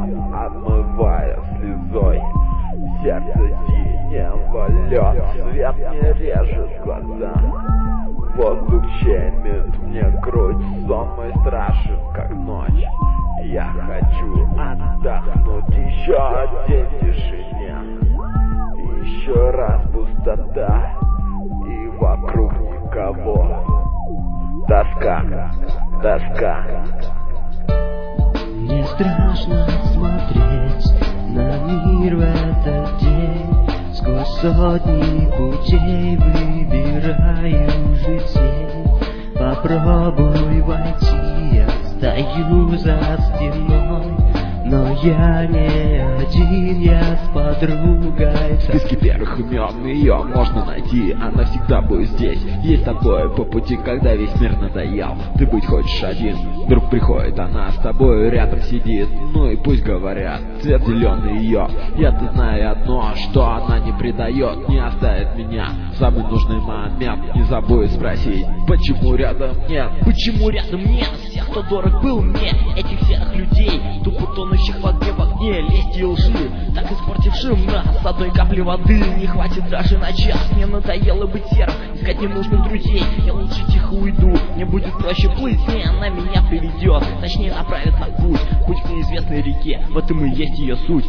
отмывая слезой. Сердце синего лед, свет не режет глаза. Воздух щемит мне грудь, сон мой страшен, как ночь. Я хочу отдохнуть, еще один тишине. Еще раз пустота, и вокруг никого. Тоска, тоска. Мне страшно смотреть на мир в этот день. Сквозь сотни путей выбираю жизнь. Попробуй войти, я стою за стеной. Но я не один, я с подругой. В списке первых имен ее можно найти, она всегда будет здесь. Есть тобой по пути, когда весь мир надоел. Ты быть хочешь один, вдруг приходит она, с тобой рядом сидит. Ну и пусть говорят, цвет зеленый ее. Я-то знаю одно, что она не предает, не оставит меня в самый нужный момент. Не забудет спросить, почему рядом нет. Почему рядом нет всех, кто дорог был мне? Этих серых людей, тупо тонущих в огне, лести и лжи, так испортившим нас. Одной капли воды не хватит даже на час. Мне надоело быть серым, искать ненужных друзей. Я лучше тихо уйду, мне будет проще плыть. Не, она меня приведет, точнее направит на путь к неизвестной реке. В этом и есть ее суть.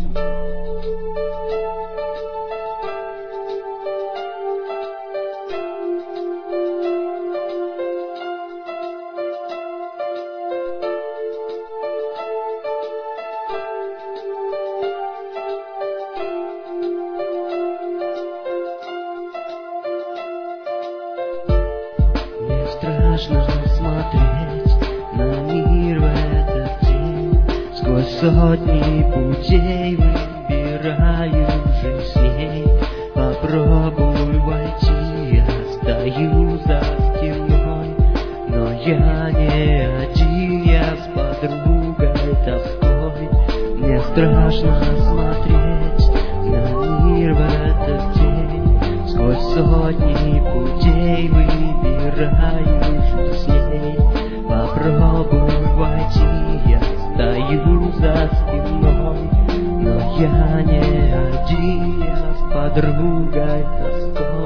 Страшно смотреть на мир в этот день. Сквозь сотни путей выбираю жизней. Попробуй войти, я стою за стеной. Но я не один, я с подругой тоской. Мне страшно смотреть на мир в этот день. Сквозь сотни путей выбираю жизней. Попробуй войти, я стою за стеной. Но я не один, я с подругой тоской.